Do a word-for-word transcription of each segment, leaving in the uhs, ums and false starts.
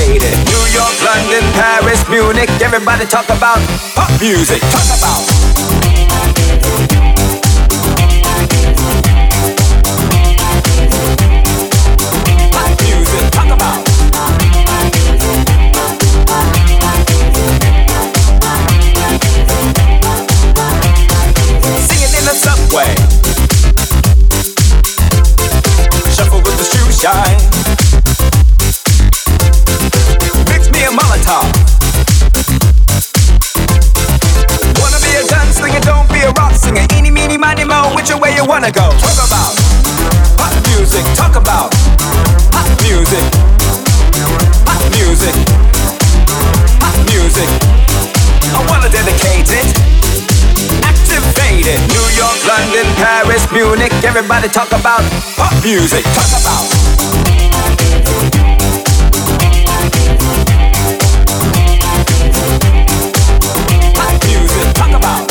made it. New York, London, Paris, Munich, everybody talk about pop music. Talk about pop music. Talk about singing in the subway. Shuffle with the shoe shine. Mix me a Molotov. Wanna be a gunslinger, don't be a rock singer. Eeny, meeny, miny, mo, which way you wanna go? Talk about pop music. Talk about pop music. Pop music. Pop music. I wanna dedicate it. Activated. New York, London, Paris, Munich, everybody talk about pop music. Talk about pop music. Talk about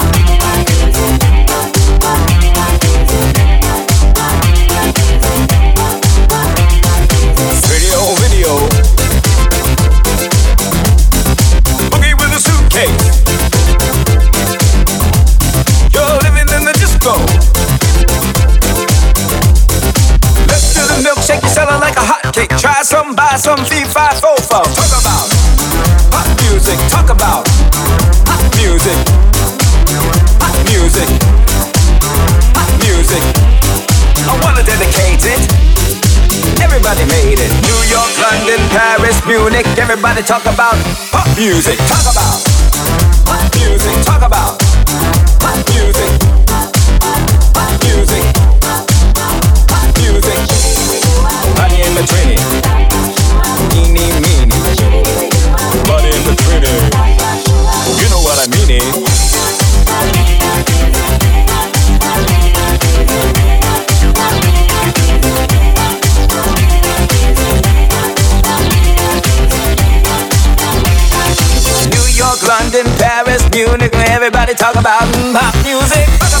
video, video. Boogie with a suitcase. You're living in the disco. Let's do the milkshake, you're selling like a hotcake. Try some, buy some, fee, five, four, four. Talk about pop music. Talk about pop music. Pop music. Pop music. I wanna dedicate it. Everybody made it. New York, London, Paris, Munich, everybody talk about pop music. Talk about pop music. Talk about pop music. Pop music. Pop music. Money in the trinity. Eeny, meeny. Money in the trinity. You know what I mean, eh? New York, London, Paris, Munich, everybody talk about pop music.